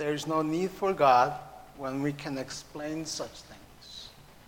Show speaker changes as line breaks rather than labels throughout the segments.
there is no need for God when we can explain such things.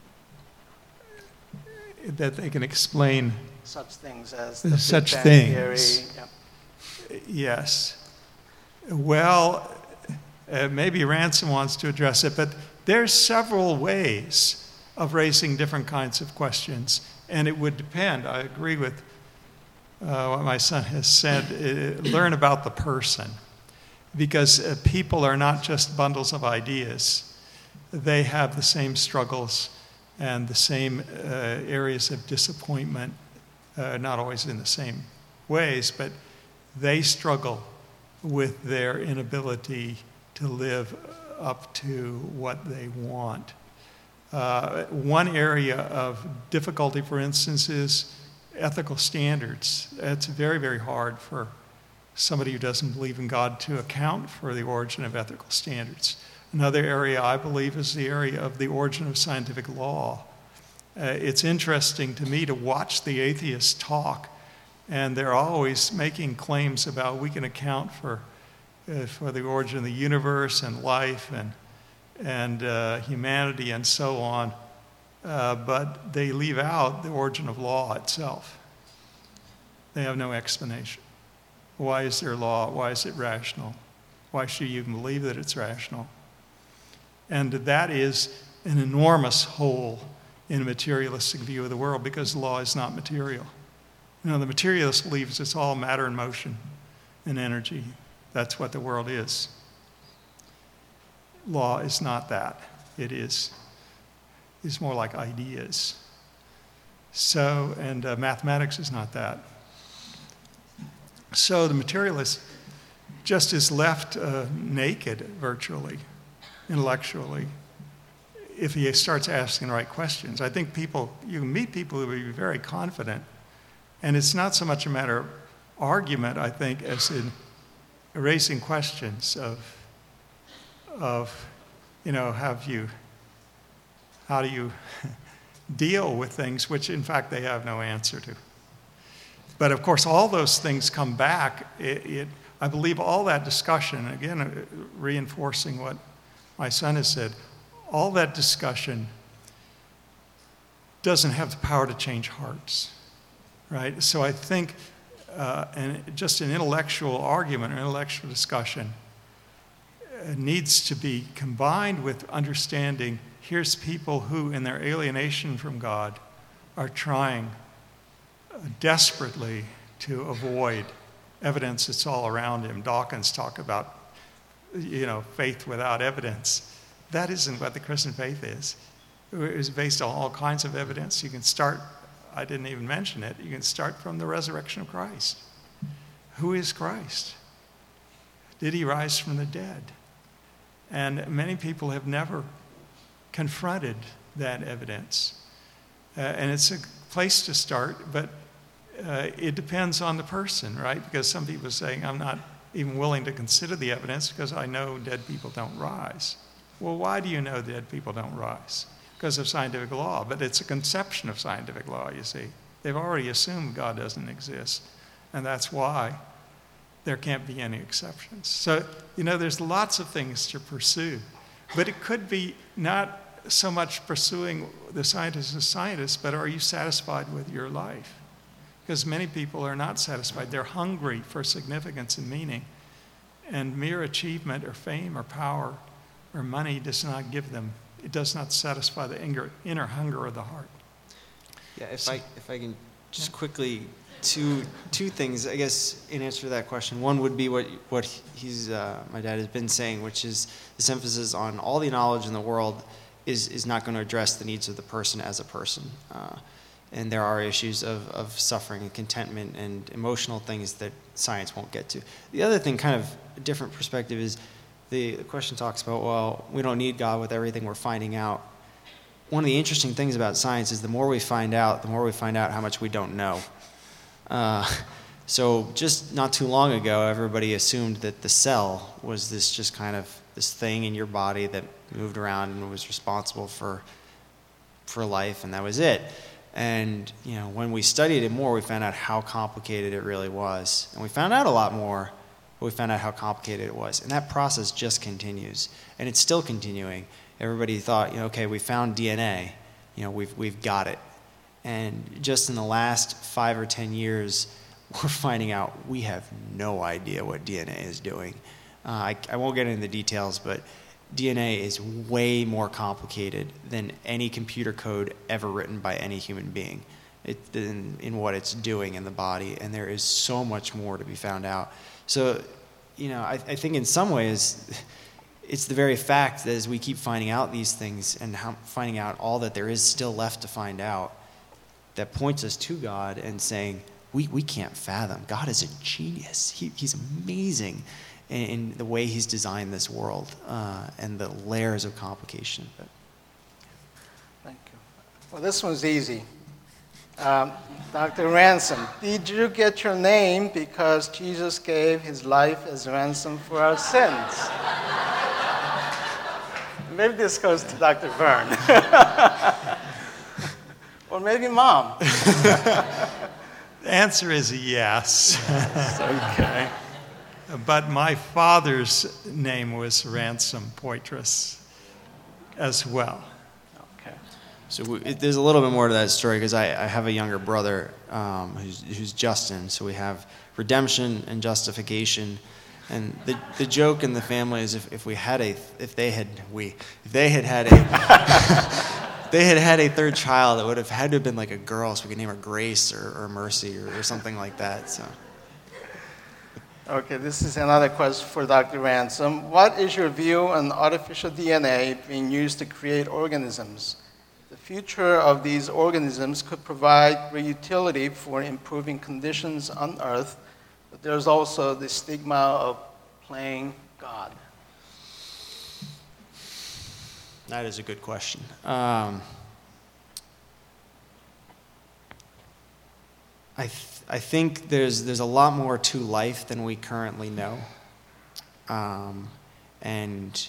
That they can explain
Such things as the
such
Big Bang
things.
Theory. Yep.
Yes. Well, maybe Ransom wants to address it, but there's several ways of raising different kinds of questions, and it would depend. I agree with what my son has said. Learn about the person, because people are not just bundles of ideas. They have the same struggles and the same areas of disappointment, not always in the same ways, but they struggle with their inability to live up to what they want. One area of difficulty, for instance, is ethical standards. It's very, very hard for somebody who doesn't believe in God to account for the origin of ethical standards. Another area, I believe, is the area of the origin of scientific law. It's interesting to me to watch the atheists talk, and they're always making claims about we can account for the origin of the universe and life and humanity and so on, but they leave out the origin of law itself. They have no explanation. Why is there law? Why is it rational? Why should you even believe that it's rational? And that is an enormous hole in a materialistic view of the world, because law is not material. You know, the materialist believes it's all matter and motion and energy. That's what the world is. Law is not that. It's more like ideas. So, and mathematics is not that. So the materialist just is left naked, virtually, intellectually, if he starts asking the right questions. I think you can meet people who will be very confident, and it's not so much a matter of argument, I think, as in raising questions of you know, how do you deal with things which, in fact, they have no answer to. But, of course, all those things come back. I believe all that discussion, again, reinforcing what my son has said, all that discussion doesn't have the power to change hearts, right? So I think and just an intellectual argument or intellectual discussion needs to be combined with understanding here's people who, in their alienation from God, are trying desperately to avoid evidence that's all around him. Dawkins talked about, you know, faith without evidence. That isn't what the Christian faith is. It is based on all kinds of evidence. You can start, I didn't even mention it, you can start from the resurrection of Christ. Who is Christ? Did he rise from the dead? And many people have never confronted that evidence. And it's a place to start, but it depends on the person, right? Because some people are saying, I'm not even willing to consider the evidence because I know dead people don't rise. Well, why do you know dead people don't rise? Because of scientific law, but it's a conception of scientific law, you see. They've already assumed God doesn't exist, and that's why there can't be any exceptions. So, you know, there's lots of things to pursue, but it could be not so much pursuing the scientist as scientists, but are you satisfied with your life? Because many people are not satisfied. They're hungry for significance and meaning, and mere achievement or fame or power or money does not give them, it does not satisfy the inner hunger of the heart.
Yeah, if I can just quickly, two things, I guess, in answer to that question. One would be what my dad has been saying, which is this emphasis on all the knowledge in the world is not going to address the needs of the person as a person. And there are issues of suffering and contentment and emotional things that science won't get to. The other thing, kind of a different perspective, is the question talks about, well, we don't need God with everything we're finding out. One of the interesting things about science is the more we find out how much we don't know. So just not too long ago, everybody assumed that the cell was this thing in your body that moved around and was responsible for life, and that was it. And, you know, when we studied it more, we found out how complicated it really was. And we found out a lot more but we found out how complicated it was. And that process just continues, and it's still continuing. Everybody thought, okay, we found DNA, we've got it. And just in the last 5 or 10 years, we're finding out we have no idea what DNA is doing. I won't get into the details, but DNA is way more complicated than any computer code ever written by any human being in what it's doing in the body, and there is so much more to be found out. So, I think in some ways, it's the very fact that as we keep finding out these things and finding out all that there is still left to find out, that points us to God and saying, we can't fathom. God is a genius. He's amazing in the way he's designed this world and the layers of complication. But.
Thank you. Well, this one's easy. Dr. Ransom, did you get your name because Jesus gave his life as ransom for our sins? Maybe this goes to Dr. Verne. Or maybe Mom.
The answer is yes.
Okay.
But my father's name was Ransom Poitras as well.
Okay.
So there's a little bit more to that story because I have a younger brother who's Justin. So we have redemption and justification, and the joke in the family is if they had a third child, it would have had to have been like a girl, so we could name her Grace or Mercy or something like that. So.
Okay, this is another question for Dr. Ransom. What is your view on artificial DNA being used to create organisms? The future of these organisms could provide great utility for improving conditions on Earth, but there's also the stigma of playing God.
That is a good question. I think there's a lot more to life than we currently know, and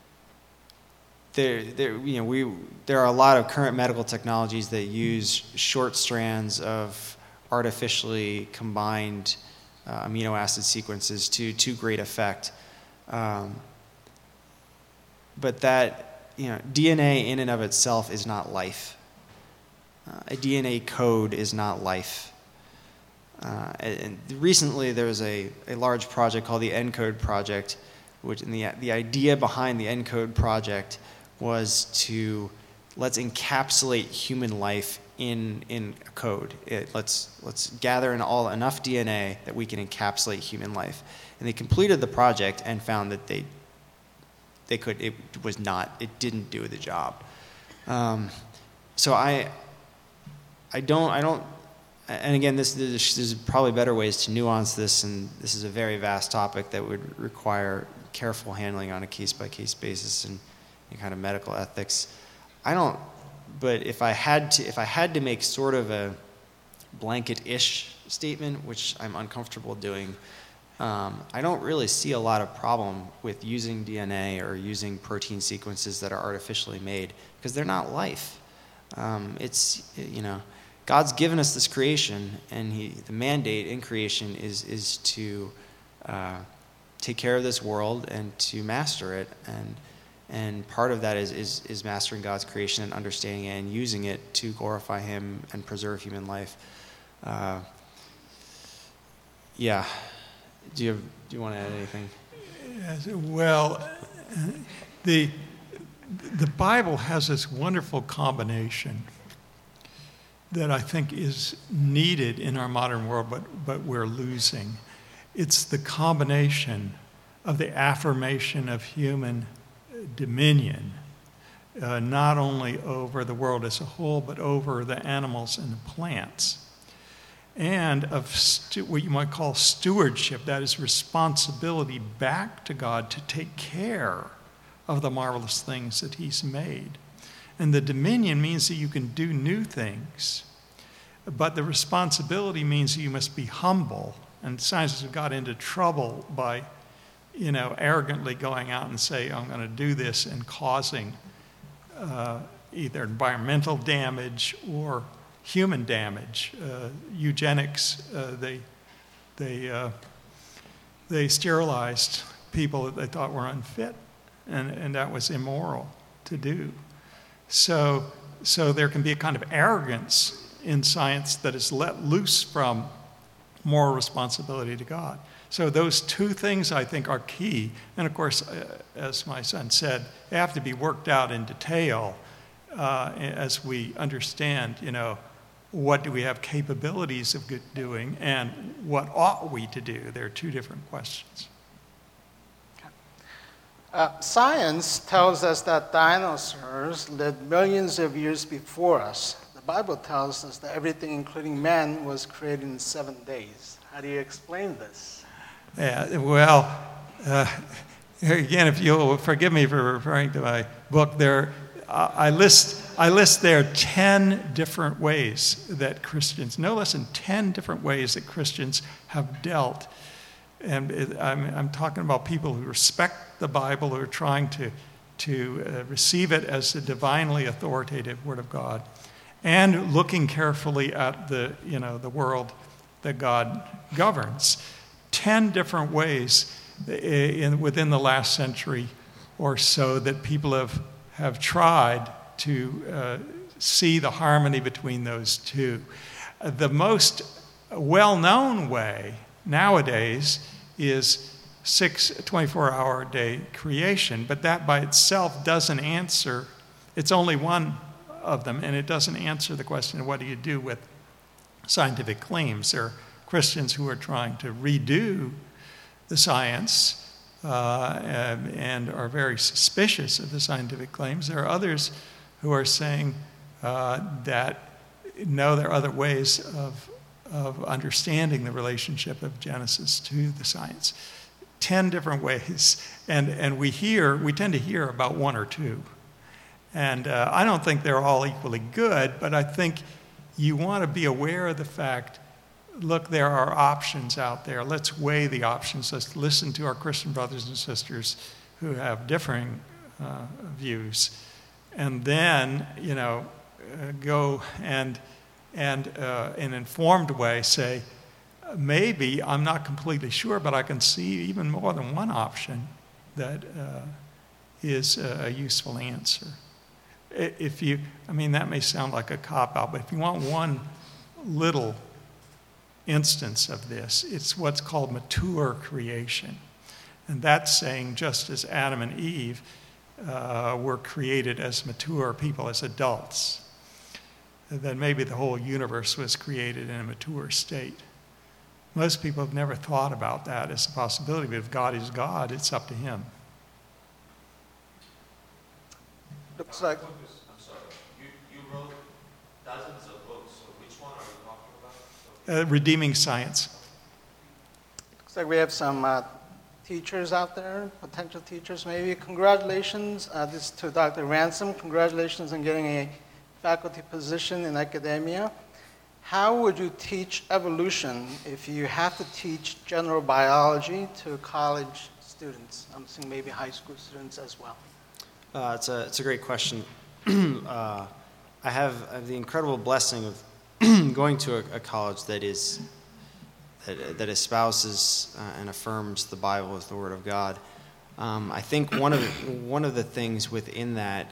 there are a lot of current medical technologies that use short strands of artificially combined amino acid sequences to great effect, but that DNA in and of itself is not life. A DNA code is not life. And recently there was a large project called the ENCODE project, and the idea behind the ENCODE project was to let's encapsulate human life in a code. Let's gather in enough DNA that we can encapsulate human life. And they completed the project and found that it didn't do the job. So I don't. And again, there's probably better ways to nuance this, and this is a very vast topic that would require careful handling on a case-by-case basis and kind of medical ethics. But if I had to make sort of a blanket-ish statement, which I'm uncomfortable doing, I don't really see a lot of problem with using DNA or using protein sequences that are artificially made because they're not life. God's given us this creation, and the mandate in creation is to take care of this world and to master it, and part of that is mastering God's creation and understanding it and using it to glorify Him and preserve human life. Yeah. Do you want to add anything?
Yes, well, the Bible has this wonderful combination that I think is needed in our modern world, but we're losing. It's the combination of the affirmation of human dominion, not only over the world as a whole, but over the animals and the plants, and of what you might call stewardship, that is responsibility back to God to take care of the marvelous things that He's made. And the dominion means that you can do new things, but the responsibility means you must be humble. And scientists have got into trouble by, arrogantly going out and say, I'm going to do this, and causing either environmental damage or human damage. Eugenics, they they sterilized people that they thought were unfit, and that was immoral to do. So there can be a kind of arrogance in science that is let loose from moral responsibility to God. So those two things, I think, are key. And of course, as my son said, they have to be worked out in detail as we understand, what do we have capabilities of doing and what ought we to do? They're two different questions.
Science tells us that dinosaurs lived millions of years before us. The Bible tells us that everything, including man, was created in 7 days. How do you explain this?
Yeah, well, again, if you'll forgive me for referring to my book, I list there 10 different ways that Christians, no less than 10 different ways that Christians have dealt. And I'm talking about people who respect the Bible, who are trying to receive it as the divinely authoritative Word of God, and looking carefully at the world that God governs. 10 different ways within the last century or so that people have tried to see the harmony between those two. The most well-known way nowadays is 24-hour-a-day creation, but that by itself doesn't answer, it's only one of them, and it doesn't answer the question of what do you do with scientific claims. There are Christians who are trying to redo the science and are very suspicious of the scientific claims. There are others who are saying that no, there are other ways of understanding the relationship of Genesis to the science. 10 different ways, and we tend to hear about one or two. And I don't think they're all equally good, but I think you want to be aware of the fact, look, there are options out there. Let's weigh the options. Let's listen to our Christian brothers and sisters who have differing views. And then, go and in an informed way say, maybe I'm not completely sure, but I can see even more than one option that is a useful answer. That may sound like a cop-out, but if you want one little instance of this, it's what's called mature creation. And that's saying just as Adam and Eve were created as mature people, as adults, then maybe the whole universe was created in a mature state. Most people have never thought about that as a possibility, but if God is God, it's up to him.
Looks like...
I'm sorry. You wrote dozens of books, so which one are you talking about?
Redeeming Science.
Looks like we have some teachers out there, potential teachers maybe. Congratulations, this is to Dr. Ransom. Congratulations on getting a faculty position in academia. How would you teach evolution if you have to teach general biology to college students? I'm thinking maybe high school students as well.
It's a great question. I have the incredible blessing of going to a college that espouses and affirms the Bible as the Word of God. I think one of the things within that,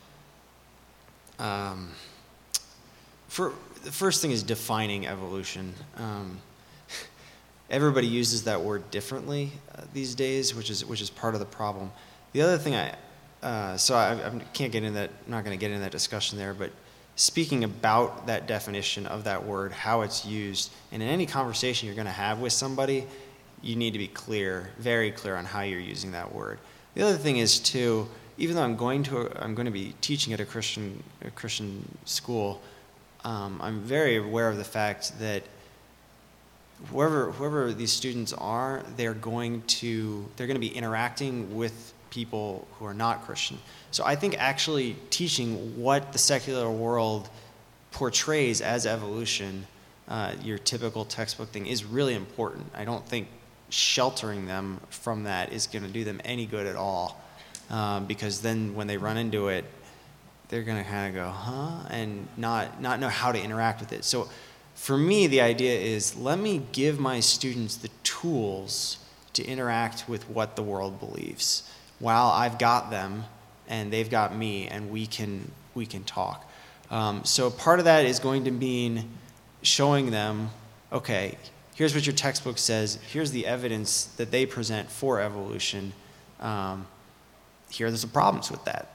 the first thing is defining evolution. Everybody uses that word differently these days, which is part of the problem. The other thing I can't get into that. I'm not going to get into that discussion there. But speaking about that definition of that word, how it's used, and in any conversation you're going to have with somebody, you need to be clear, very clear on how you're using that word. The other thing is too, even though I'm going to be teaching at a Christian school, I'm very aware of the fact that whoever these students are, they're going to be interacting with people who are not Christian. So I think actually teaching what the secular world portrays as evolution, your typical textbook thing, is really important. I don't think sheltering them from that is going to do them any good at all, because then when they run into it, they're going to kind of go, huh, and not know how to interact with it. So for me, the idea is, let me give my students the tools to interact with what the world believes, while I've got them and they've got me, and we can talk. So part of that is going to mean showing them, okay, here's what your textbook says, here's the evidence that they present for evolution. Here are some problems with that.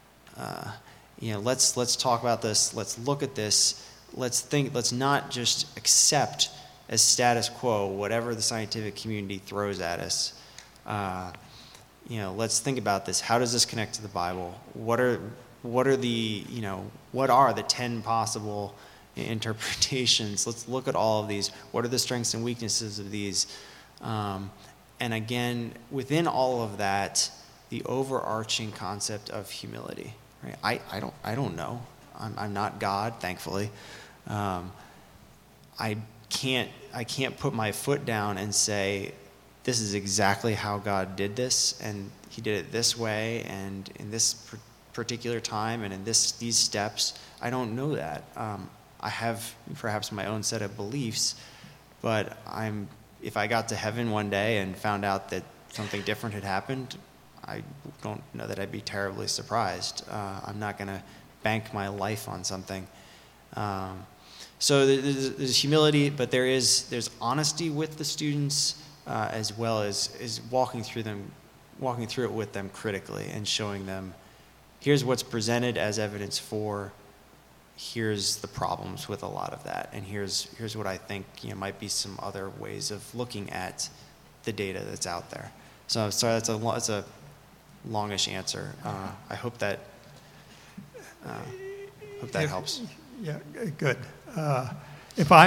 Let's talk about this, let's look at this, let's not just accept as status quo whatever the scientific community throws at us. Let's think about this. How does this connect to the Bible? What are the 10 possible interpretations? Let's look at all of these. What are the strengths and weaknesses of these? And again, within all of that, the overarching concept of humility. Right? I don't know. I'm not God, thankfully. I can't put my foot down and say, this is exactly how God did this, and he did it this way, and in this particular time, and in these steps. I don't know that. I have perhaps my own set of beliefs, but if I got to heaven one day and found out that something different had happened, I don't know that I'd be terribly surprised. I'm not going to bank my life on something. So there's humility, but there's honesty with the students, as well as walking through it with them critically and showing them, here's what's presented as evidence for, here's the problems with a lot of that, and here's what I think might be some other ways of looking at the data that's out there. So sorry, that's a longish answer. I hope that helps.
Yeah, good. If I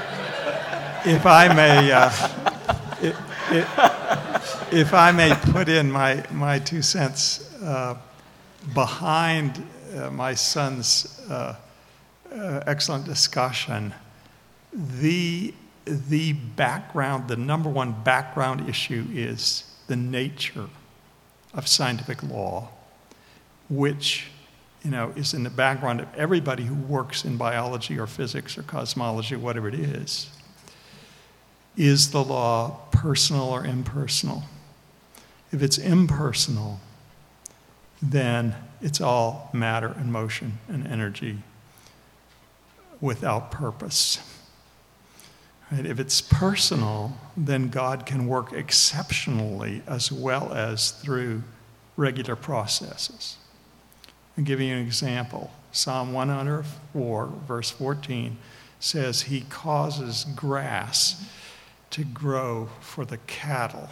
may put in my 2 cents behind my son's excellent discussion, the background, the number one background issue is the nature of scientific law, which is in the background of everybody who works in biology or physics or cosmology, whatever it is. Is the law personal or impersonal? If it's impersonal, then it's all matter and motion and energy without purpose. Right? If it's personal, then God can work exceptionally as well as through regular processes. I'll give you an example. Psalm 104, verse 14, says he causes grass to grow for the cattle.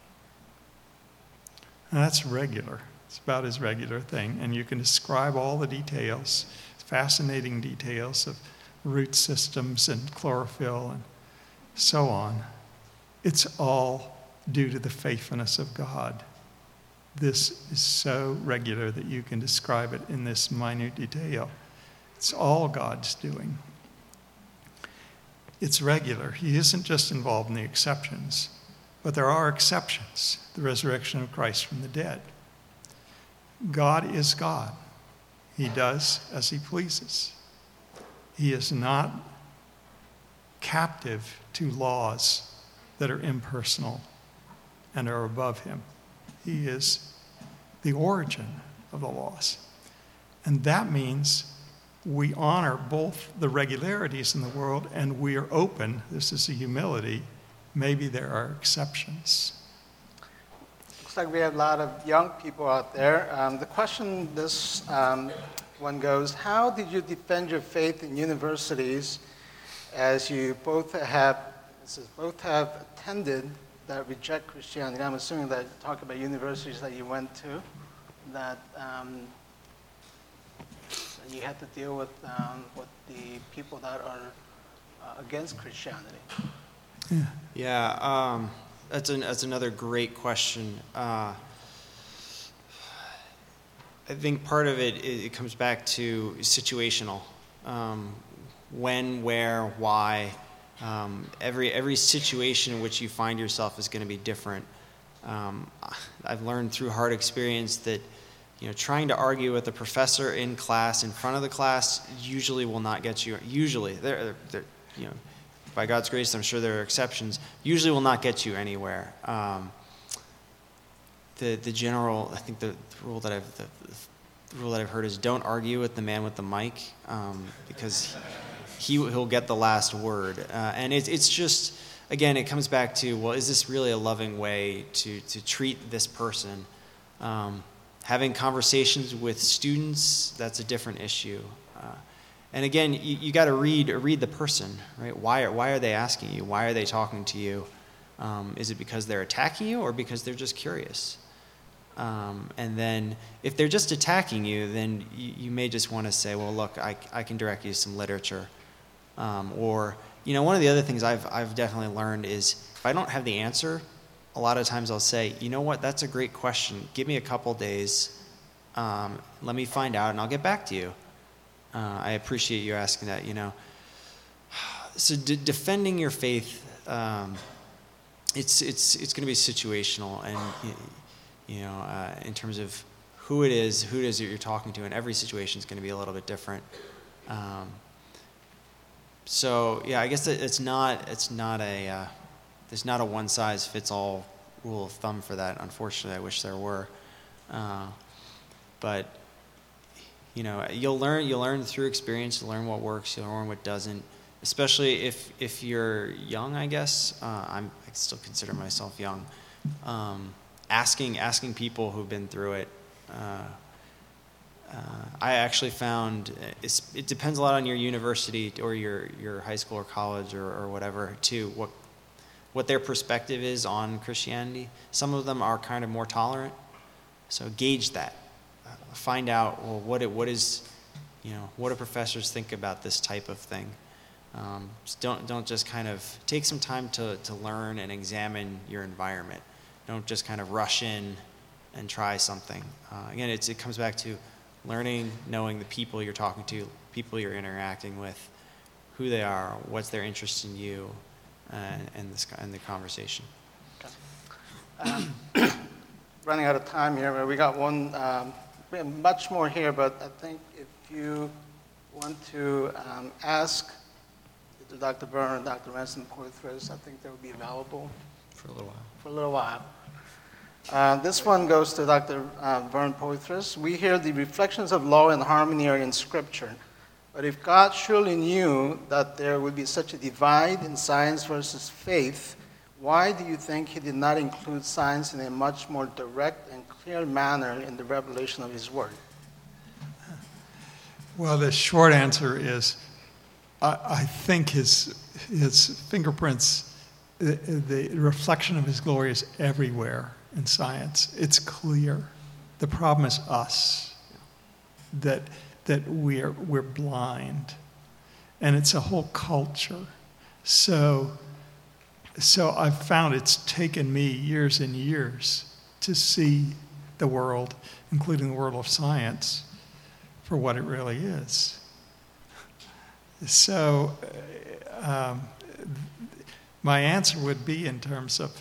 And that's regular. It's about his regular thing. And you can describe all the details, fascinating details of root systems and chlorophyll and so on. It's all due to the faithfulness of God. This is so regular that you can describe it in this minute detail. It's all God's doing. It's regular. He isn't just involved in the exceptions, but there are exceptions. The resurrection of Christ from the dead. God is God. He does as he pleases. He is not captive to laws that are impersonal and are above him. He is the origin of the laws. And that means we honor both the regularities in the world and we are open. This is a humility. Maybe there are exceptions.
Looks like we have a lot of young people out there. The question this one goes, how did you defend your faith in universities as you both have attended that reject Christianity? I'm assuming that you talk about universities that you went to, that you had to deal with the people that are against Christianity.
Yeah, that's another great question. I think part of it comes back to situational. When, where, why. Every situation in which you find yourself is going to be different. I've learned through hard experience that trying to argue with a professor in class, in front of the class, usually will not get you. Usually, if by God's grace, I'm sure there are exceptions, usually will not get you anywhere. The general, I think the rule that I've heard is don't argue with the man with the mic, because he'll get the last word. And it's just, again, it comes back to, well, is this really a loving way to treat this person? Having conversations with students, that's a different issue. And again, you got to read the person, right? Why are they asking you? Why are they talking to you? Is it because they're attacking you or because they're just curious? And then if they're just attacking you, then you may just want to say, well, look, I can direct you to some literature. Or, one of the other things I've definitely learned is if I don't have the answer, a lot of times I'll say, you know what, that's a great question. Give me a couple days. Let me find out and I'll get back to you. I appreciate you asking that, So defending your faith, it's going to be situational, and in terms of who it is that you're talking to, and every situation is going to be a little bit different. So yeah, I guess it's not a there's not a one size fits all rule of thumb for that. Unfortunately, I wish there were, but you'll learn through experience. You'll learn what works. You'll learn what doesn't. Especially if you're young, I guess. I still consider myself young. Asking people who've been through it. I actually found it depends a lot on your university or your high school or college or whatever too. What their perspective is on Christianity. Some of them are kind of more tolerant. So gauge that. Find out what do professors think about this type of thing. Don't just kind of take some time to learn and examine your environment. Don't just kind of rush in and try something. Again, it comes back to learning, knowing the people you're talking to, people you're interacting with, who they are, what's their interest in you, and the conversation.
Okay. Running out of time here, we got one. We have much more here, but I think if you want to ask Dr. Byrne and Dr. Ransom Poythress, I think they will be available
For a little while.
for a little while. This one goes to Dr. Vern Poythress. We hear the reflections of law and harmony are in Scripture. But if God surely knew that there would be such a divide in science versus faith, why do you think he did not include science in a much more direct and clear manner in the revelation of his word?
Well, the short answer is I think his fingerprints, the reflection of his glory is everywhere in science. It's clear. The problem is us, that we're blind, and it's a whole culture. So I've found it's taken me years and years to see the world, including the world of science, for what it really is. So my answer would be in terms of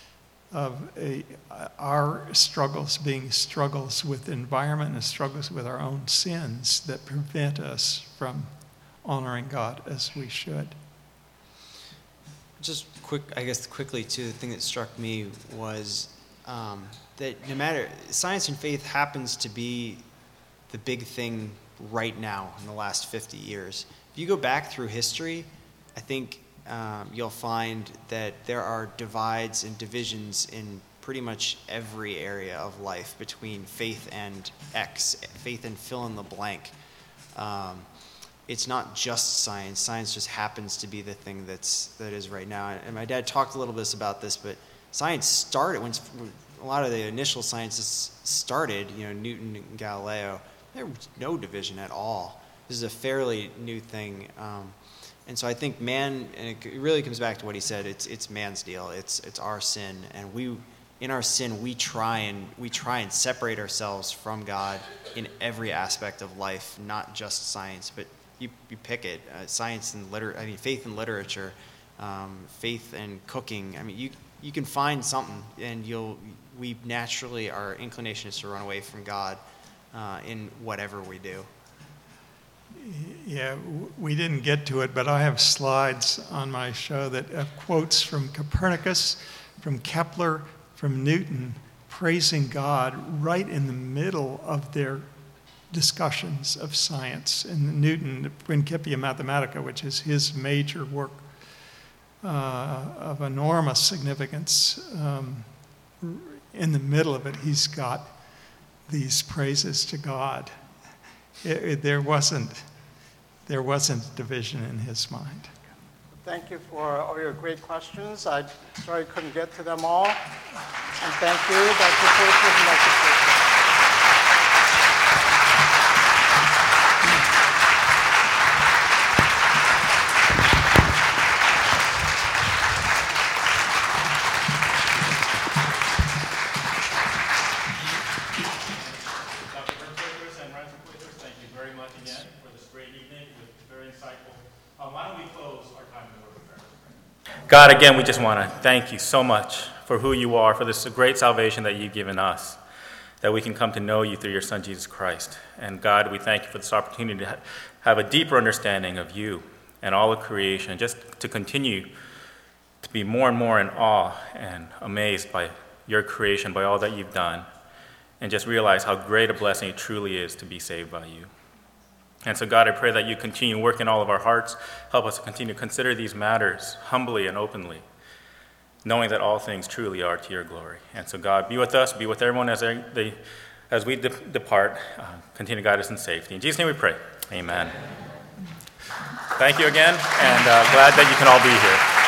our struggles being struggles with the environment and struggles with our own sins that prevent us from honoring God as we should.
Just quickly too, the thing that struck me was that no matter, science and faith happens to be the big thing right now in the last 50 years. If you go back through history, I think you'll find that there are divides and divisions in pretty much every area of life between faith and X, faith and fill in the blank. It's not just science. Science just happens to be the thing that is right now. And my dad talked a little bit about this, but science started when a lot of the initial sciences started. Newton and Galileo. There was no division at all. This is a fairly new thing. And so I think man, and it really comes back to what he said. It's man's deal. It's our sin, and in our sin we try and separate ourselves from God in every aspect of life, not just science, but you pick it. Science and faith and literature, faith and cooking. You can find something, and we naturally, our inclination is to run away from God in whatever we do.
Yeah, we didn't get to it, but I have slides on my show that have quotes from Copernicus, from Kepler, from Newton, praising God right in the middle of their discussions of science. And Newton, the Principia Mathematica, which is his major work of enormous significance, in the middle of it, he's got these praises to God. There wasn't division in his mind.
Thank you for all your great questions. I'm sorry I couldn't get to them all. And thank you, Dr. Forster and Dr. Forster.
God, again, we just want to thank you so much for who you are, for this great salvation that you've given us, that we can come to know you through your Son, Jesus Christ. And God, we thank you for this opportunity to have a deeper understanding of you and all of creation, just to continue to be more and more in awe and amazed by your creation, by all that you've done, and just realize how great a blessing it truly is to be saved by you. And so, God, I pray that you continue to work in all of our hearts. Help us to continue to consider these matters humbly and openly, knowing that all things truly are to your glory. And so, God, be with us, be with everyone as we depart. Continue to guide us in safety. In Jesus' name we pray. Amen. Thank you again, and glad that you can all be here.